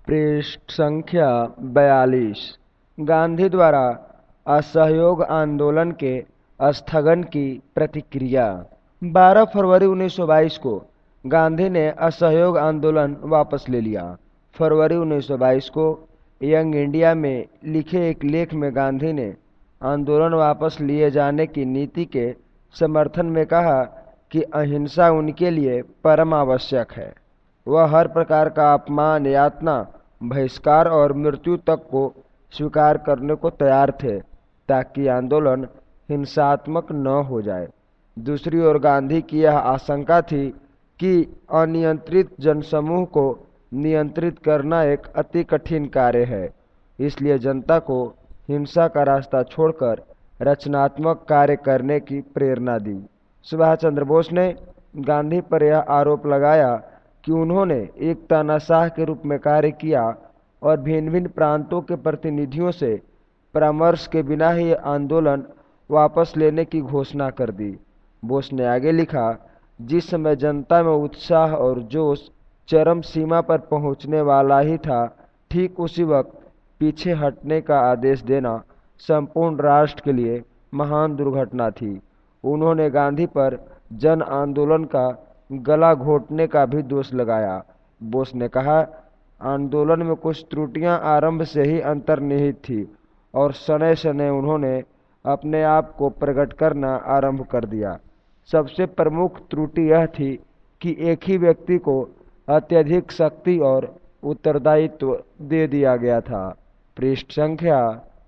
पृष्ठ संख्या 42। गांधी द्वारा असहयोग आंदोलन के स्थगन की प्रतिक्रिया। 12 फरवरी 1922 को गांधी ने असहयोग आंदोलन वापस ले लिया। फरवरी 1922 को यंग इंडिया में लिखे एक लेख में गांधी ने आंदोलन वापस लिए जाने की नीति के समर्थन में कहा कि अहिंसा उनके लिए परम आवश्यक है। वह हर प्रकार का अपमान, यातना, बहिष्कार और मृत्यु तक को स्वीकार करने को तैयार थे ताकि आंदोलन हिंसात्मक न हो जाए। दूसरी ओर गांधी की यह आशंका थी कि अनियंत्रित जनसमूह को नियंत्रित करना एक अति कठिन कार्य है, इसलिए जनता को हिंसा का रास्ता छोड़कर रचनात्मक कार्य करने की प्रेरणा दी। सुभाष चंद्र बोस ने गांधी पर यह आरोप लगाया कि उन्होंने एक तानाशाह के रूप में कार्य किया और भिन्न भिन्न प्रांतों के प्रतिनिधियों से परामर्श के बिना ही आंदोलन वापस लेने की घोषणा कर दी। बोस ने आगे लिखा, जिस समय जनता में उत्साह और जोश चरम सीमा पर पहुंचने वाला ही था, ठीक उसी वक्त पीछे हटने का आदेश देना संपूर्ण राष्ट्र के लिए महान दुर्घटना थी। उन्होंने गांधी पर जन आंदोलन का गला घोटने का भी दोष लगाया। बोस ने कहा, आंदोलन में कुछ त्रुटियां आरंभ से ही अंतर्निहित थी और शनै शनै उन्होंने अपने आप को प्रकट करना आरंभ कर दिया। सबसे प्रमुख त्रुटि यह थी कि एक ही व्यक्ति को अत्यधिक शक्ति और उत्तरदायित्व दे दिया गया था। पृष्ठ संख्या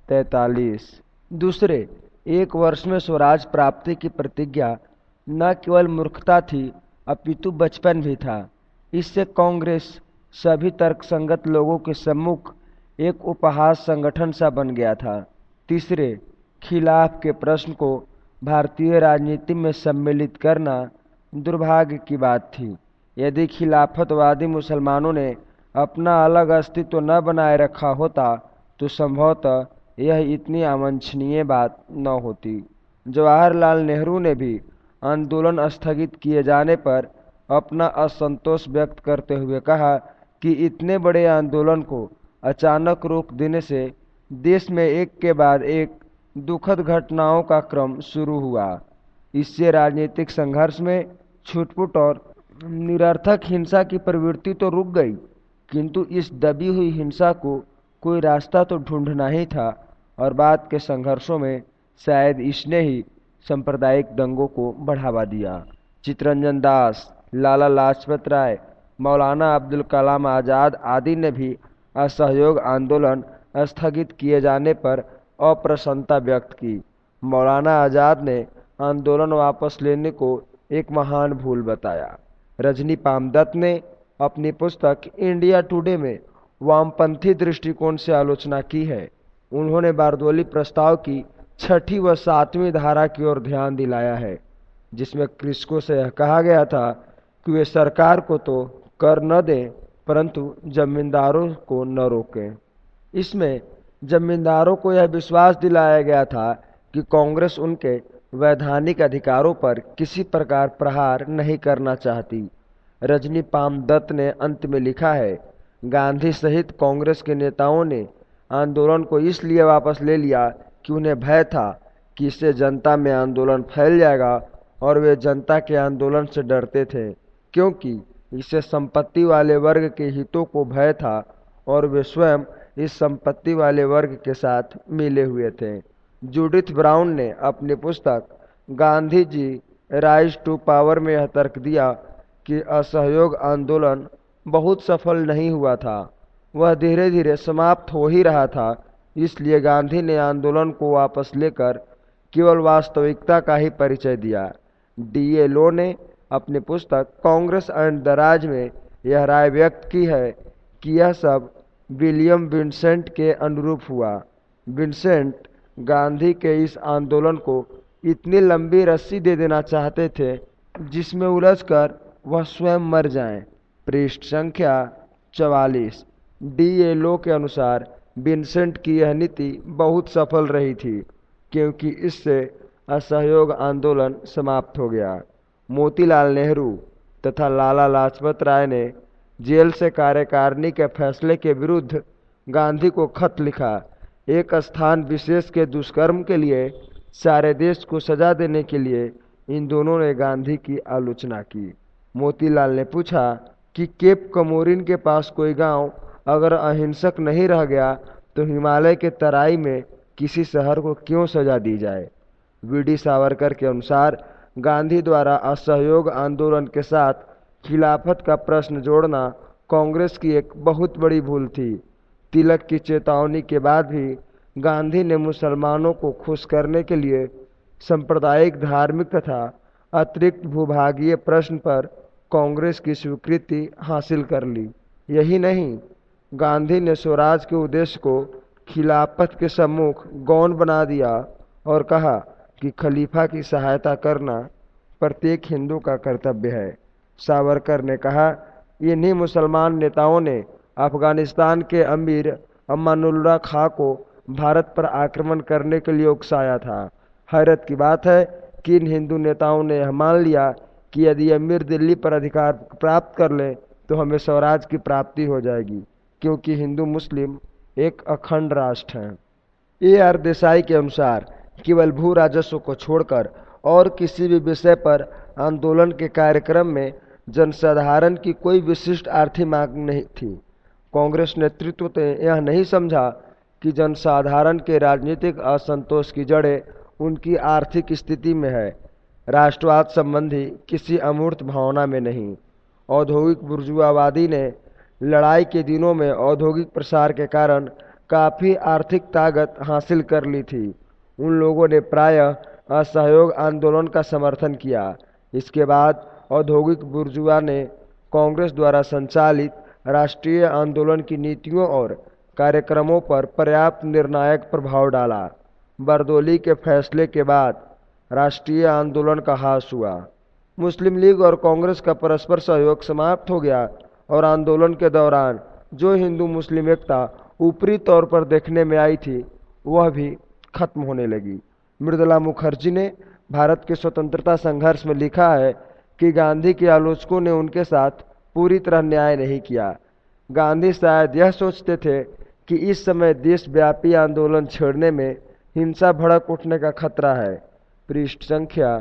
43। दूसरे एक वर्ष में स्वराज प्राप्ति की प्रतिज्ञा न केवल मूर्खता थी अपितु बचपन भी था। इससे कांग्रेस सभी तर्कसंगत लोगों के सम्मुख एक उपहास संगठन सा बन गया था। तीसरे, खिलाफ के प्रश्न को भारतीय राजनीति में सम्मिलित करना दुर्भाग्य की बात थी। यदि खिलाफतवादी मुसलमानों ने अपना अलग अस्तित्व न बनाए रखा होता तो संभवतः यह इतनी अवांछनीय बात न होती। जवाहरलाल नेहरू ने भी आंदोलन स्थगित किए जाने पर अपना असंतोष व्यक्त करते हुए कहा कि इतने बड़े आंदोलन को अचानक रोक देने से देश में एक के बाद एक दुखद घटनाओं का क्रम शुरू हुआ। इससे राजनीतिक संघर्ष में छुटपुट और निरर्थक हिंसा की प्रवृत्ति तो रुक गई, किंतु इस दबी हुई हिंसा को कोई रास्ता तो ढूंढना ही था और बाद के संघर्षों में शायद इसने ही सांप्रदायिक दंगों को बढ़ावा दिया। चित्तरंजन दास, लाला लाजपत राय, मौलाना अब्दुल कलाम आज़ाद आदि ने भी असहयोग आंदोलन स्थगित किए जाने पर अप्रसन्नता व्यक्त की। मौलाना आज़ाद ने आंदोलन वापस लेने को एक महान भूल बताया। रजनी पामदत्त ने अपनी पुस्तक इंडिया टुडे में वामपंथी दृष्टिकोण से आलोचना की है। उन्होंने बारदौली प्रस्ताव की 6ठी व 7वीं धारा की ओर ध्यान दिलाया है, जिसमें कृषकों से यह कहा गया था कि वे सरकार को तो कर न दें परंतु जमींदारों को न रोकें। इसमें जमींदारों को यह विश्वास दिलाया गया था कि कांग्रेस उनके वैधानिक अधिकारों पर किसी प्रकार प्रहार नहीं करना चाहती। रजनी पामदत्त ने अंत में लिखा है, गांधी सहित कांग्रेस के नेताओं ने आंदोलन को इसलिए वापस ले लिया कि उन्हें भय था कि इससे जनता में आंदोलन फैल जाएगा और वे जनता के आंदोलन से डरते थे, क्योंकि इससे संपत्ति वाले वर्ग के हितों को भय था और वे स्वयं इस संपत्ति वाले वर्ग के साथ मिले हुए थे। जूडिथ ब्राउन ने अपनी पुस्तक Gandhi ji rise to power में यह तर्क दिया कि असहयोग आंदोलन बहुत सफल नहीं हुआ था, वह धीरे धीरे समाप्त हो ही रहा था। इसलिए गांधी ने आंदोलन को वापस लेकर केवल वास्तविकता का ही परिचय दिया। डी.ए. लो ने अपनी पुस्तक कांग्रेस एंड द राज में यह राय व्यक्त की है कि यह सब विलियम विंसेंट के अनुरूप हुआ। विंसेंट गांधी के इस आंदोलन को इतनी लंबी रस्सी दे देना चाहते थे जिसमें उलझकर वह स्वयं मर जाएं। पृष्ठ संख्या 44। डी.ए. लो के अनुसार विंसेंट की यह नीति बहुत सफल रही थी, क्योंकि इससे असहयोग आंदोलन समाप्त हो गया। मोतीलाल नेहरू तथा लाला लाजपत राय ने जेल से कार्यकारिणी के फैसले के विरुद्ध गांधी को खत लिखा। एक स्थान विशेष के दुष्कर्म के लिए सारे देश को सजा देने के लिए इन दोनों ने गांधी की आलोचना की। मोतीलाल ने पूछा कि केप कमोरिन के पास कोई गांव अगर अहिंसक नहीं रह गया तो हिमालय के तराई में किसी शहर को क्यों सजा दी जाए। वीडी सावरकर के अनुसार गांधी द्वारा असहयोग आंदोलन के साथ खिलाफत का प्रश्न जोड़ना कांग्रेस की एक बहुत बड़ी भूल थी। तिलक की चेतावनी के बाद भी गांधी ने मुसलमानों को खुश करने के लिए सांप्रदायिक, धार्मिक तथा अतिरिक्त भूभागीय प्रश्न पर कांग्रेस की स्वीकृति हासिल कर ली। यही नहीं, गांधी ने स्वराज के उद्देश्य को खिलाफत के सम्मुख गौण बना दिया और कहा कि खलीफा की सहायता करना प्रत्येक हिंदू का कर्तव्य है। सावरकर ने कहा, इन्हीं मुसलमान नेताओं ने अफगानिस्तान के अमीर अमानुल्लाह खां को भारत पर आक्रमण करने के लिए उकसाया था। हैरत की बात है कि इन हिंदू नेताओं ने यह मान लिया कि यदि अमीर दिल्ली पर अधिकार प्राप्त कर ले तो हमें स्वराज की प्राप्ति हो जाएगी, क्योंकि हिंदू मुस्लिम एक अखंड राष्ट्र हैं। A.R. देसाई के अनुसार केवल भू राजस्व को छोड़कर और किसी भी विषय पर आंदोलन के कार्यक्रम में जनसाधारण की कोई विशिष्ट आर्थिक मांग नहीं थी। कांग्रेस नेतृत्व ने यह नहीं समझा कि जनसाधारण के राजनीतिक असंतोष की जड़ें उनकी आर्थिक स्थिति में है, राष्ट्रवाद संबंधी किसी अमूर्त भावना में नहीं। औद्योगिक बुर्जुआवादी ने लड़ाई के दिनों में औद्योगिक प्रसार के कारण काफ़ी आर्थिक ताकत हासिल कर ली थी। उन लोगों ने प्रायः असहयोग आंदोलन का समर्थन किया। इसके बाद औद्योगिक बुर्जुआ ने कांग्रेस द्वारा संचालित राष्ट्रीय आंदोलन की नीतियों और कार्यक्रमों पर पर्याप्त निर्णायक प्रभाव डाला। बरदौली के फैसले के बाद राष्ट्रीय आंदोलन का ह्रास हुआ। मुस्लिम लीग और कांग्रेस का परस्पर सहयोग समाप्त हो गया और आंदोलन के दौरान जो हिंदू मुस्लिम एकता ऊपरी तौर पर देखने में आई थी वह भी खत्म होने लगी। मृदुला मुखर्जी ने भारत के स्वतंत्रता संघर्ष में लिखा है कि गांधी के आलोचकों ने उनके साथ पूरी तरह न्याय नहीं किया। गांधी शायद यह सोचते थे कि इस समय देशव्यापी आंदोलन छेड़ने में हिंसा भड़क उठने का खतरा है। पृष्ठ संख्या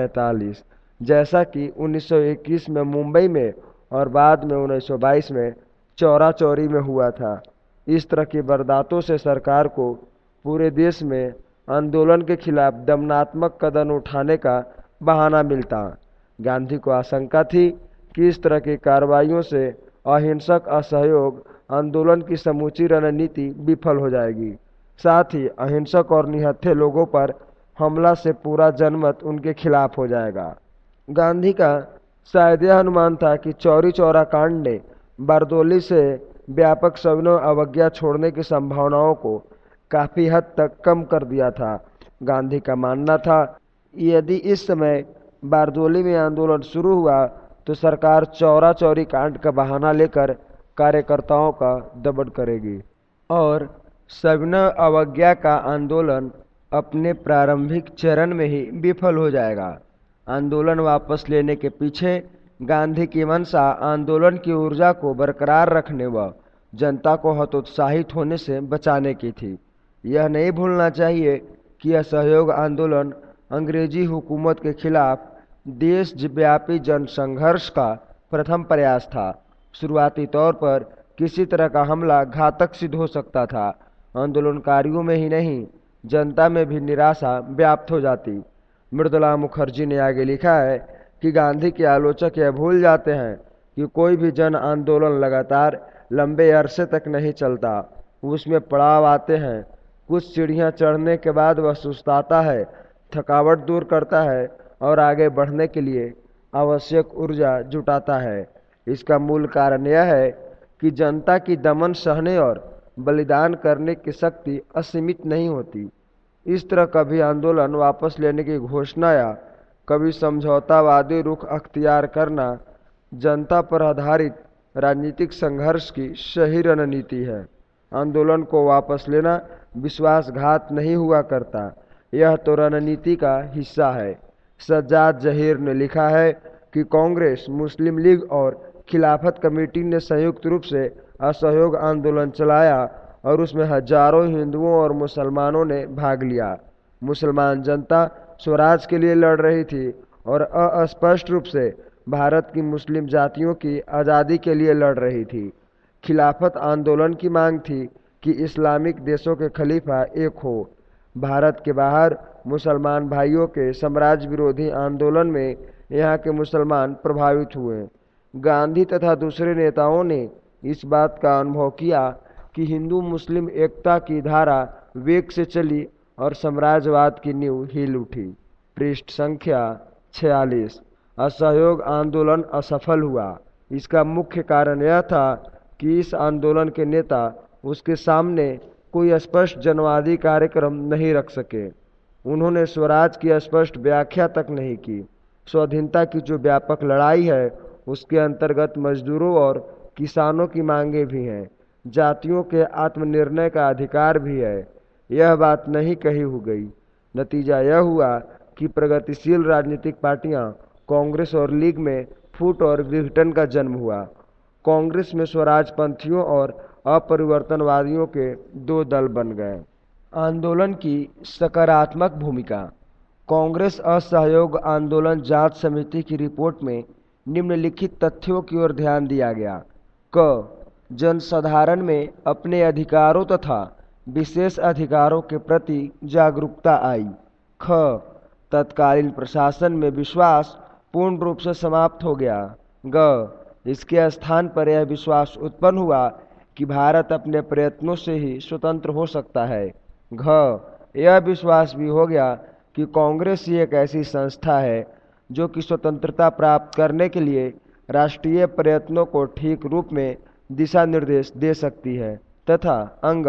45। जैसा कि 1921 में मुंबई में और बाद में 1922 में चौरा चौरी में हुआ था। इस तरह की वारदातों से सरकार को पूरे देश में आंदोलन के खिलाफ दमनात्मक कदम उठाने का बहाना मिलता। गांधी को आशंका थी कि इस तरह की कार्रवाइयों से अहिंसक असहयोग आंदोलन की समूची रणनीति विफल हो जाएगी। साथ ही अहिंसक और निहत्थे लोगों पर हमला से पूरा जनमत उनके खिलाफ हो जाएगा। गांधी का शायद यह अनुमान था कि चौरी चौरा कांड ने बारदौली से व्यापक सविनय अवज्ञा छोड़ने की संभावनाओं को काफ़ी हद तक कम कर दिया था। गांधी का मानना था यदि इस समय बारदौली में आंदोलन शुरू हुआ तो सरकार चौरा चौरी कांड का बहाना लेकर कार्यकर्ताओं का दमन करेगी और सविनय अवज्ञा का आंदोलन अपने प्रारंभिक चरण में ही विफल हो जाएगा। आंदोलन वापस लेने के पीछे गांधी की मंशा आंदोलन की ऊर्जा को बरकरार रखने व जनता को हतोत्साहित होने से बचाने की थी। यह नहीं भूलना चाहिए कि असहयोग आंदोलन अंग्रेजी हुकूमत के खिलाफ देशव्यापी जनसंघर्ष का प्रथम प्रयास था। शुरुआती तौर पर किसी तरह का हमला घातक सिद्ध हो सकता था। आंदोलनकारियों में ही नहीं, जनता में भी निराशा व्याप्त हो जाती। मृदुला मुखर्जी ने आगे लिखा है कि गांधी के आलोचक यह भूल जाते हैं कि कोई भी जन आंदोलन लगातार लंबे अरसे तक नहीं चलता। उसमें पड़ाव आते हैं। कुछ सीढ़ियां चढ़ने के बाद वह सुस्ताता है, थकावट दूर करता है और आगे बढ़ने के लिए आवश्यक ऊर्जा जुटाता है। इसका मूल कारण यह है कि जनता की दमन सहने और बलिदान करने की शक्ति असीमित नहीं होती। इस तरह कभी आंदोलन वापस लेने की घोषणा या कभी समझौतावादी रुख अख्तियार करना जनता पर आधारित राजनीतिक संघर्ष की सही रणनीति है। आंदोलन को वापस लेना विश्वासघात नहीं हुआ करता, यह तो रणनीति का हिस्सा है। सज्जाद जहीर ने लिखा है कि कांग्रेस, मुस्लिम लीग और खिलाफत कमेटी ने संयुक्त रूप से असहयोग आंदोलन चलाया और उसमें हजारों हिंदुओं और मुसलमानों ने भाग लिया। मुसलमान जनता स्वराज के लिए लड़ रही थी और अस्पष्ट रूप से भारत की मुस्लिम जातियों की आज़ादी के लिए लड़ रही थी। खिलाफत आंदोलन की मांग थी कि इस्लामिक देशों के खलीफा एक हो। भारत के बाहर मुसलमान भाइयों के साम्राज्य विरोधी आंदोलन में यहाँ के मुसलमान प्रभावित हुए। गांधी तथा दूसरे नेताओं ने इस बात का अनुभव किया कि हिंदू मुस्लिम एकता की धारा वेग से चली और साम्राज्यवाद की नींव हिल उठी। पृष्ठ संख्या 46। असहयोग आंदोलन असफल हुआ। इसका मुख्य कारण यह था कि इस आंदोलन के नेता उसके सामने कोई स्पष्ट जनवादी कार्यक्रम नहीं रख सके। उन्होंने स्वराज की स्पष्ट व्याख्या तक नहीं की। स्वाधीनता की जो व्यापक लड़ाई है उसके अंतर्गत मजदूरों और किसानों की मांगे भी हैं, जातियों के आत्मनिर्णय का अधिकार भी है। यह बात नहीं कही हो गई। नतीजा यह हुआ कि प्रगतिशील राजनीतिक पार्टियां कांग्रेस और लीग में फूट और विघटन का जन्म हुआ। कांग्रेस में स्वराजपंथियों और अपरिवर्तनवादियों के दो दल बन गए। आंदोलन की सकारात्मक भूमिका। कांग्रेस असहयोग आंदोलन जांच समिति की रिपोर्ट में निम्नलिखित तथ्यों की ओर ध्यान दिया गया। क जनसाधारण में अपने अधिकारों तथा विशेष अधिकारों के प्रति जागरूकता आई। ख तत्कालीन प्रशासन में विश्वास पूर्ण रूप से समाप्त हो गया। ग इसके स्थान पर यह विश्वास उत्पन्न हुआ कि भारत अपने प्रयत्नों से ही स्वतंत्र हो सकता है। घ यह विश्वास भी हो गया कि कांग्रेस ही एक ऐसी संस्था है जो कि स्वतंत्रता प्राप्त करने के लिए राष्ट्रीय प्रयत्नों को ठीक रूप में दिशा निर्देश दे सकती है। तथा अंग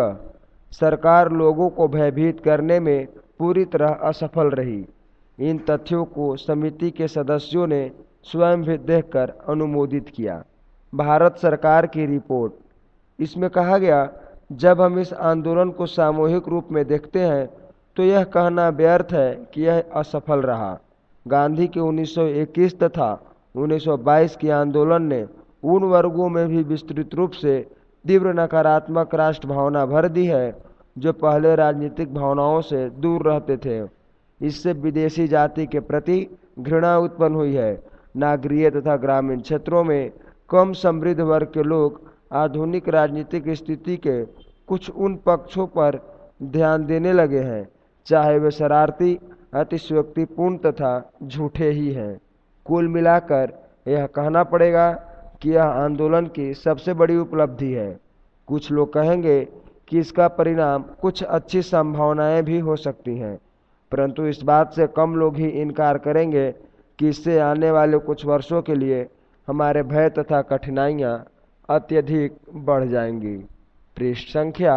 सरकार लोगों को भयभीत करने में पूरी तरह असफल रही। इन तथ्यों को समिति के सदस्यों ने स्वयं भी देखकर अनुमोदित किया। भारत सरकार की रिपोर्ट। इसमें कहा गया, जब हम इस आंदोलन को सामूहिक रूप में देखते हैं तो यह कहना व्यर्थ है कि यह असफल रहा। गांधी के 1921 तथा 1922 के आंदोलन ने उन वर्गों में भी विस्तृत रूप से तीव्र नकारात्मक राष्ट्र भावना भर दी है जो पहले राजनीतिक भावनाओं से दूर रहते थे। इससे विदेशी जाति के प्रति घृणा उत्पन्न हुई है। नागरीय तथा ग्रामीण क्षेत्रों में कम समृद्ध वर्ग के लोग आधुनिक राजनीतिक स्थिति के कुछ उन पक्षों पर ध्यान देने लगे हैं, चाहे वे शरारती, अतिशयोक्तिपूर्ण तथा झूठे ही हैं। कुल मिलाकर यह कहना पड़ेगा कि यह आंदोलन की सबसे बड़ी उपलब्धि है। कुछ लोग कहेंगे कि इसका परिणाम कुछ अच्छी संभावनाएं भी हो सकती हैं, परंतु इस बात से कम लोग ही इनकार करेंगे कि इससे आने वाले कुछ वर्षों के लिए हमारे भय तथा कठिनाइयां अत्यधिक बढ़ जाएंगी। पृष्ठ संख्या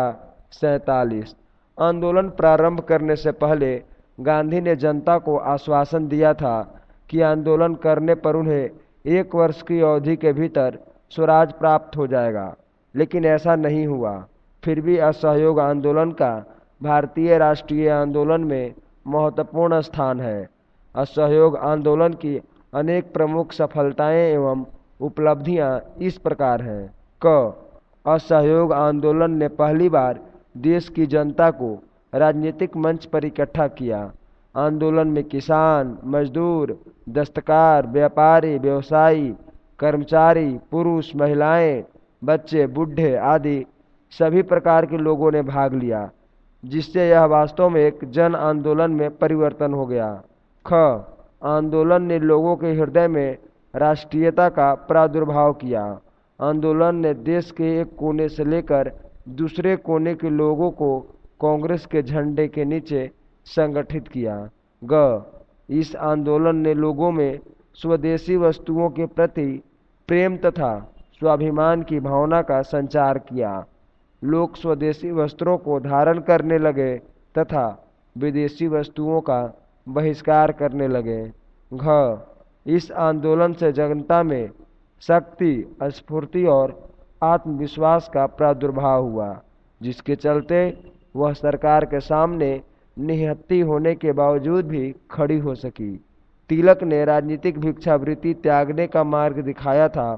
47। आंदोलन प्रारंभ करने से पहले गांधी ने जनता को आश्वासन दिया था कि आंदोलन करने पर उन्हें 1 वर्ष की अवधि के भीतर स्वराज प्राप्त हो जाएगा, लेकिन ऐसा नहीं हुआ। फिर भी असहयोग आंदोलन का भारतीय राष्ट्रीय आंदोलन में महत्वपूर्ण स्थान है। असहयोग आंदोलन की अनेक प्रमुख सफलताएं एवं उपलब्धियां इस प्रकार हैं। क असहयोग आंदोलन ने पहली बार देश की जनता को राजनीतिक मंच पर इकट्ठा किया। आंदोलन में किसान, मजदूर, दस्तकार, व्यापारी, व्यवसायी, कर्मचारी, पुरुष, महिलाएं, बच्चे, बूढ़े आदि सभी प्रकार के लोगों ने भाग लिया, जिससे यह वास्तव में एक जन आंदोलन में परिवर्तन हो गया। ख आंदोलन ने लोगों के हृदय में राष्ट्रीयता का प्रादुर्भाव किया। आंदोलन ने देश के एक कोने से लेकर दूसरे कोने के लोगों को कांग्रेस के झंडे के नीचे संगठित किया। ग इस आंदोलन ने लोगों में स्वदेशी वस्तुओं के प्रति प्रेम तथा स्वाभिमान की भावना का संचार किया। लोग स्वदेशी वस्त्रों को धारण करने लगे तथा विदेशी वस्तुओं का बहिष्कार करने लगे। घ इस आंदोलन से जनता में शक्ति, स्फूर्ति और आत्मविश्वास का प्रादुर्भाव हुआ, जिसके चलते वह सरकार के सामने निहत्थी होने के बावजूद भी खड़ी हो सकी। तिलक ने राजनीतिक भिक्षावृत्ति त्यागने का मार्ग दिखाया था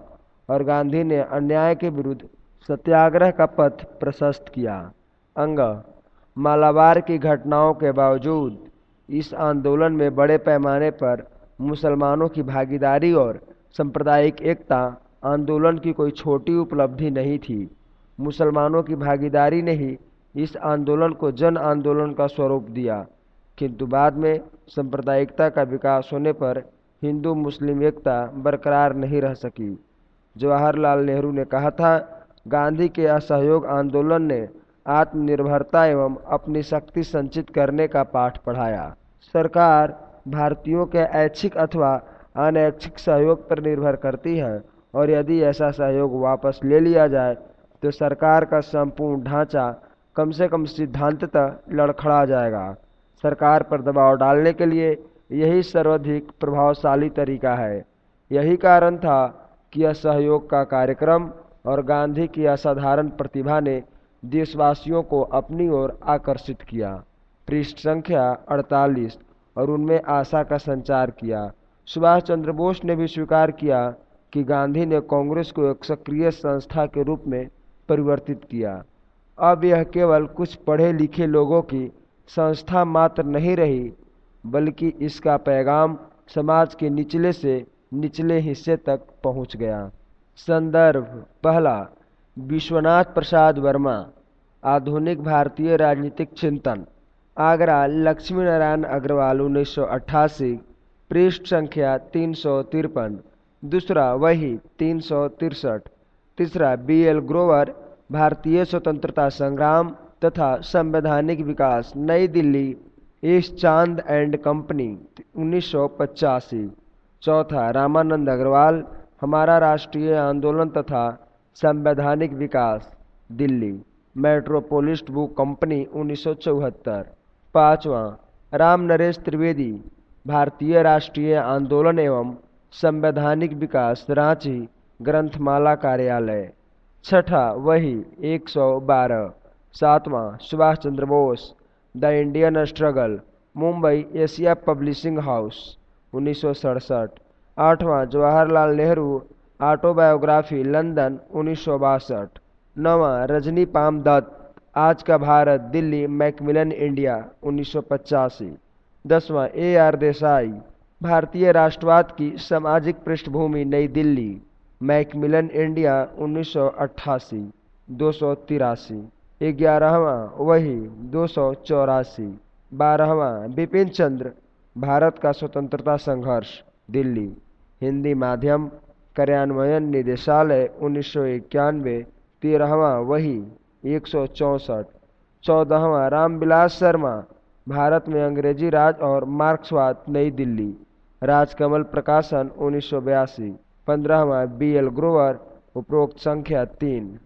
और गांधी ने अन्याय के विरुद्ध सत्याग्रह का पथ प्रशस्त किया। अंग मालाबार की घटनाओं के बावजूद इस आंदोलन में बड़े पैमाने पर मुसलमानों की भागीदारी और सांप्रदायिक एकता आंदोलन की कोई छोटी उपलब्धि नहीं थी। मुसलमानों की भागीदारी ने ही इस आंदोलन को जन आंदोलन का स्वरूप दिया, किंतु बाद में सांप्रदायिकता का विकास होने पर हिंदू मुस्लिम एकता बरकरार नहीं रह सकी। जवाहरलाल नेहरू ने कहा था, गांधी के असहयोग आंदोलन ने आत्मनिर्भरता एवं अपनी शक्ति संचित करने का पाठ पढ़ाया। सरकार भारतीयों के ऐच्छिक अथवा अनैच्छिक सहयोग पर निर्भर करती है और यदि ऐसा सहयोग वापस ले लिया जाए तो सरकार का संपूर्ण ढांचा कम से कम सिद्धांततः लड़खड़ा जाएगा। सरकार पर दबाव डालने के लिए यही सर्वाधिक प्रभावशाली तरीका है। यही कारण था कि असहयोग का कार्यक्रम और गांधी की असाधारण प्रतिभा ने देशवासियों को अपनी ओर आकर्षित किया। पृष्ठ संख्या 48 और उनमें आशा का संचार किया। सुभाष चंद्र बोस ने भी स्वीकार किया कि गांधी ने कांग्रेस को एक सक्रिय संस्था के रूप में परिवर्तित किया। अब यह केवल कुछ पढ़े लिखे लोगों की संस्था मात्र नहीं रही, बल्कि इसका पैगाम समाज के निचले से निचले हिस्से तक पहुंच गया। संदर्भ पहला, विश्वनाथ प्रसाद वर्मा, आधुनिक भारतीय राजनीतिक चिंतन, आगरा, लक्ष्मी नारायण अग्रवाल, 1988, पृष्ठ संख्या 353। दूसरा वही 363। तीसरा, BL ग्रोवर, भारतीय स्वतंत्रता संग्राम तथा संवैधानिक विकास, New Delhi, S Chand and company, 1985। चौथा, रामानंद अग्रवाल, हमारा राष्ट्रीय आंदोलन तथा संवैधानिक विकास, दिल्ली, मेट्रोपोलिस बुक कंपनी, 1974। पांचवा, राम नरेश त्रिवेदी, भारतीय राष्ट्रीय आंदोलन एवं संवैधानिक विकास, रांची, ग्रंथमाला कार्यालय। छठा वही 112। सातवां, Subhash Chandra Bose, the Indian struggle, Mumbai, Asia publishing house, 1967। आठवां, जवाहरलाल नेहरू, ऑटोबायोग्राफी, लंदन, 1962। नौवां, रजनी पाम दत्त, आज का भारत, दिल्ली, मैकमिलन इंडिया, 1985। 10वां, AR देसाई, भारतीय राष्ट्रवाद की सामाजिक पृष्ठभूमि, नई दिल्ली, मैकमिलन इंडिया, 1988। 283। 11वां वही 284। 12वां, बिपिन चंद्र, भारत का स्वतंत्रता संघर्ष, दिल्ली, हिंदी माध्यम, कार्यान्वयन निदेशालय, 1991। 13वां वही 164। 14वां, रामविलास शर्मा, भारत में अंग्रेजी राज और मार्क्सवाद, नई दिल्ली, राजकमल प्रकाशन, 1982। 15वां, BL ग्रोवर, उपरोक्त संख्या 3।